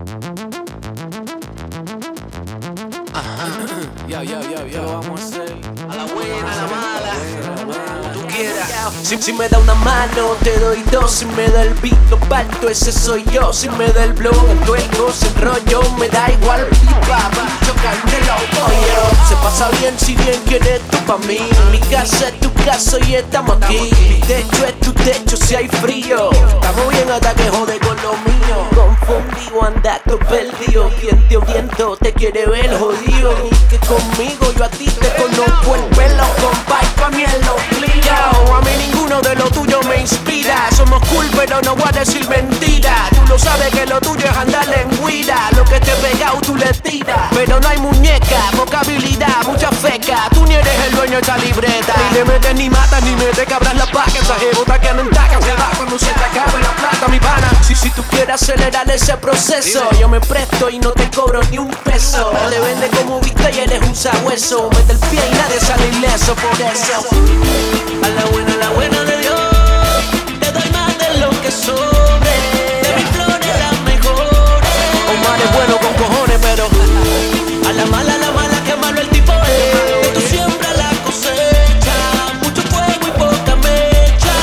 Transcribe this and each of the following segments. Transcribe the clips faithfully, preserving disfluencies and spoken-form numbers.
Yo, yo, yo, yo, lo vamos a hacer a la buena, a la mala, como tú quieras. Si, si me da una mano, te doy dos. Si me da el beat, lo parto, ese soy yo. Si me da el blog, entuerco, sin rollo, me da igual, pipa, bicho, candela, oye. Se pasa bien si bien quieres tú pa' mí. Mi casa es tu casa y estamos aquí. Mi techo es tu techo si hay frío. Estamos bien hasta que jode con lo mío. Confundido, anda todo perdido. Diente oriento, te quiere ver jodido. Y que conmigo yo a ti te conozco el pelo, compa, y pa' mí es lo obligado. A mí ninguno de lo tuyo me inspira. Somos cool pero no voy a decir mentira. Tú lo sabes que lo tuyo es andar en guida. Lo que te he pegado tú le tiras. Pero no hay muñeca, poca habilidad, mucha feca. Tú ni eres el dueño de esa libreta. Ni le metes ni matas ni metes cabras la paca. Esa jebota que no entaca, se va cuando se te acabe la plata, mi pana. Si, si tú quieres acelerar ese proceso, yo me presto y no te cobro ni un peso. Te vende como vista y eres un sabueso. Mete el pie y nadie sale ileso por eso. A la buena, a la buena de Dios, te doy más de lo que sobre. De mis flores las mejores. Omar es bueno con cojones, pero a la mala, a la mala, que malo el tipo es. Que tú siembras la cosecha, mucho fuego y poca mecha.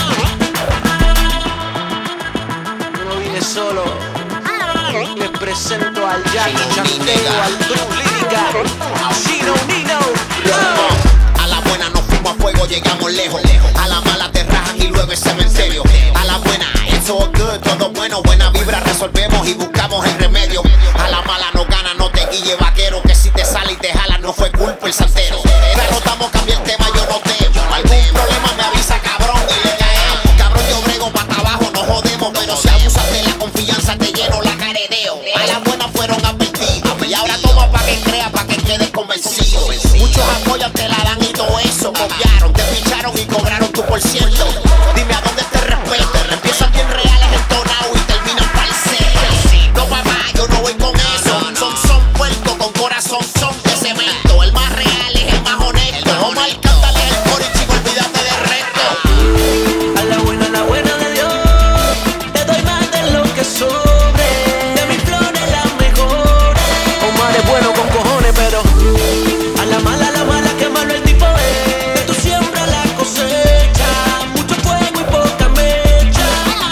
Yo no vine solo, les presento al Jackie Chanteo, al Drew Lírica, Chino Nino. A la buena nos fuimos a fuego, llegamos lejos. A la mala te rajan y luego es cementerio. A la buena, it's all good, todo bueno. Buena vibra resolvemos y buscamos el remedio. A la mala no gana, no te guille vaquero. Que si te sale y te jala no fue culpa el saltero. Pero estamos, cambia el tema, yo no te. Algún problema me avisa, cabrón, y le caemos. Cabrón, yo brego pa' abajo, no jodemos. Pero si abusas de la confianza te lleno la caredeo. A la buena fueron advertidos y ahora toma pa' que crea, pa' que quedes convencido. Muchos apoyan, te la dan y todo eso. Copiaron, te ficharon y cobraron tu por ciento. Dime a dónde te respeto. Empiezan bien reales entonados y terminan falseros. No papá, yo no voy con eso. Son, son puercos con corazón, son de cemento. El más real es el más honesto. Omar, cántale el coro y chico, olvídate del resto. A la buena, a la buena de Dios, te doy más de lo que sobre. De mis flores las mejores. Omar es bueno con cojones, pero a la mala, a la mala, que malo el tipo es. Que tú siembras la cosecha, mucho fuego y poca mecha.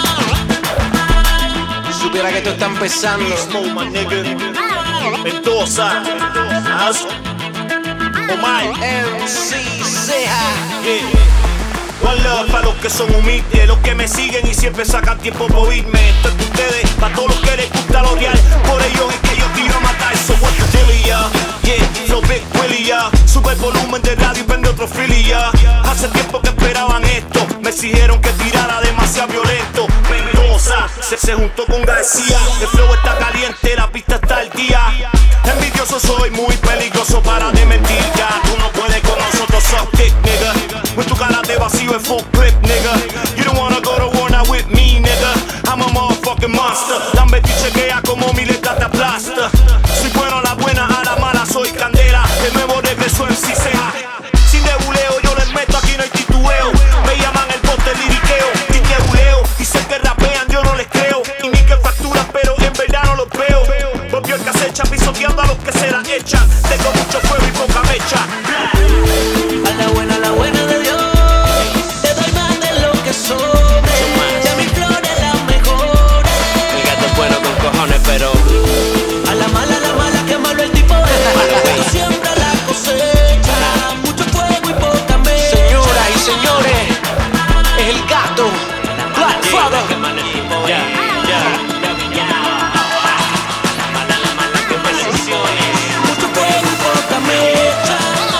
Si supiera que esto está empezando. Smoke, my nigga. Mendoza. As- Omar. M C Ceja. Yeah. One love para los que son humildes, los que me siguen y siempre sacan tiempo por oírme. Esto es de ustedes, para todos los que les gusta lo real. Por ellos es que yo tiro a matar. So what the deal, yeah, yeah, flow big Willy, yeah. Sube el volumen de radio y prende otro Philly, yeah. Hace tiempo que esperaban esto, me exigieron que tirara demasiado violento. Mendoza se, se juntó con García. El flow está caliente, la pista está al día. Envidioso soy, muy peligroso, para de mentir ya. Tú no puedes con nosotros, suck dick, nigga. With tu cara de vacío en full clip, nigga. You don't wanna go to war now with me, nigga. I'm a motherfucking monster. Dame y chequea como mi letra te aplasta. Soy bueno a la buena, a la mala soy candela. El nuevo regreso en Ceja. Sin debuleo, yo les meto, aquí no hay titubeo. Me llaman el bote liriqueo, sin debuleo. Dicen que rapean, yo no les creo. Y ni que facturan, pero en verdad no los veo. Volvió el que acecha, pisoteando a los que se la echan. Tengo mucho fuego y poca mecha. A la buena, a la buena de Dios, te doy más de lo que sobre. De mis flores las mejores. El gato es bueno con cojones, pero a la mala, a la mala, que malo el tipo es. Tú siembras la cosecha, mucho fuego y poca mecha. Señoras y señores, es el gato, Black Father. Yeah, yeah. Mucho fuego y poca mecha.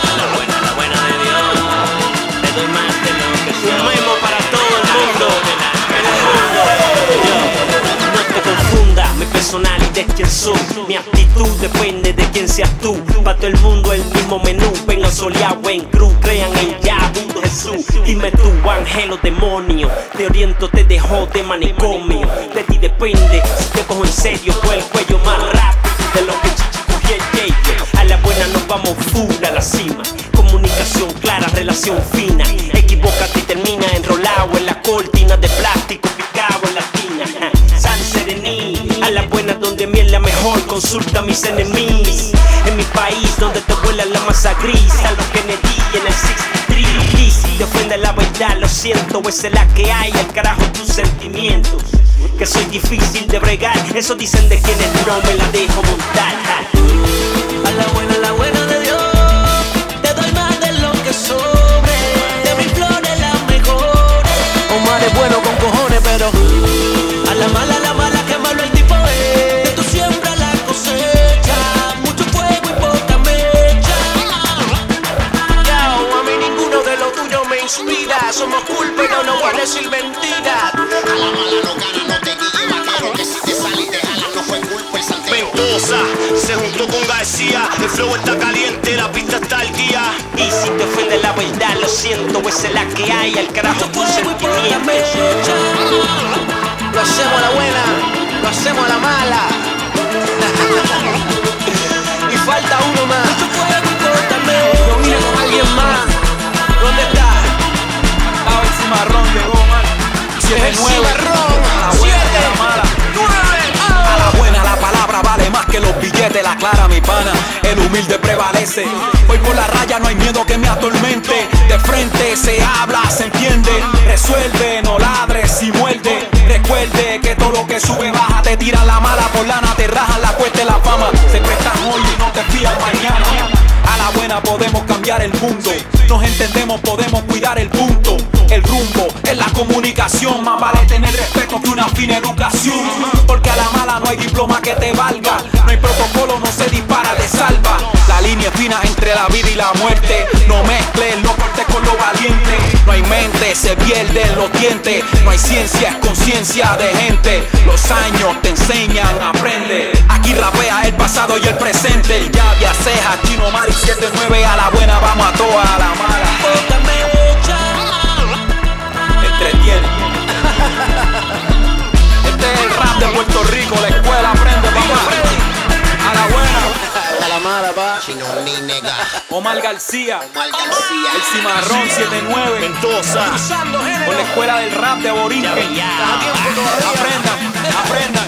Un memo para todo el mundo. En el mundo. Yo, no te confunda, mi personalidad es quien soy. Mi actitud depende de quién seas tú. Para todo el mundo el mismo menú. Vengan soleado en cruz, crean en ya, mundo Jesús. Dime tú, ángel o demonio. Te oriento, te dejo de manicomio. De ti depende, si te cojo en serio, pues el cuello más rápido de lo que chichi y el yeyo. A la buena nos vamos full a la cima. Comunicación clara, relación fina. Equivócate y termina enrolado en la cortina de plástico picado en la tina. San Serení, a la buena donde donde mi es la mejor, consulta a mis enemigos. En mi país donde te vuela la masa gris, a los Kennedy en el sesenta y tres. Y si te ofende la verdad, lo siento, esa es la que hay, al carajo tus sentimientos. Que soy difícil de bregar, eso dicen de quienes no me la dejo montar. A la buena, a la buena de Dios, te doy más de lo que sobre. De mis flores las mejores. Omar es bueno con cojones, pero a la mala, a la mala, que malo el tipo es. De tu siembra la cosecha, mucho fuego y poca mecha. Yo, a mí ninguno de lo tuyo me inspira. Somos cool, pero no voy a decir mentira. A la mala no gana, no te guille, vaquero, que si te sale y te jala no fue culpa el santero. Ventosa se juntó con García, el flow está caliente, la pista está al día. Y si te ofende la verdad, lo siento, esa es la que hay, al carajo tus sentimientos. Lo hacemos a la buena, lo hacemos a la mala. Y falta uno más. Yo vine con alguien más. ¿Dónde está? A ver si Marrón llegó, man. siete nueve. A la buena, a la mala. A la buena la palabra vale más que los billetes. La clara mi pana, el humilde prevalece. Voy por la raya, no hay miedo que me atormente. De frente se habla, se entiende. Resuelve, no ladres y muerde. Recuerde que todo lo que sube baja. Te tira la mala por lana, te rajan la cuesta y la fama. Se prestan hoy y no te fías mañana. A la buena podemos cambiar el mundo. Nos entendemos, podemos cuidar el punto. El rumbo es la comunicación. Más vale tener respeto que una fina educación. Porque a la mala no hay diploma que te valga. No hay protocolo, no se dispara, te salva. La línea es fina entre la vida y la muerte. No mezcles lo cortes con lo valiente. No hay mente, se pierden los dientes. No hay ciencia, es conciencia de gente. Los años te enseñan, aprende. Aquí rapea el pasado y el presente. El Yavia, Ceja, Chino, Mari, siete nueve. A la buena vamos a toa, a la mala entretiene. Este es el rap de Puerto Rico, la escuela aprende, papá. A la buena, A la mala, pa. Chino ni nega, Omar García, Omar García. el Cimarrón siete nueve. Ventosa. Con la escuela del rap de Borinquen. Ya, ya. Aprendan, aprendan.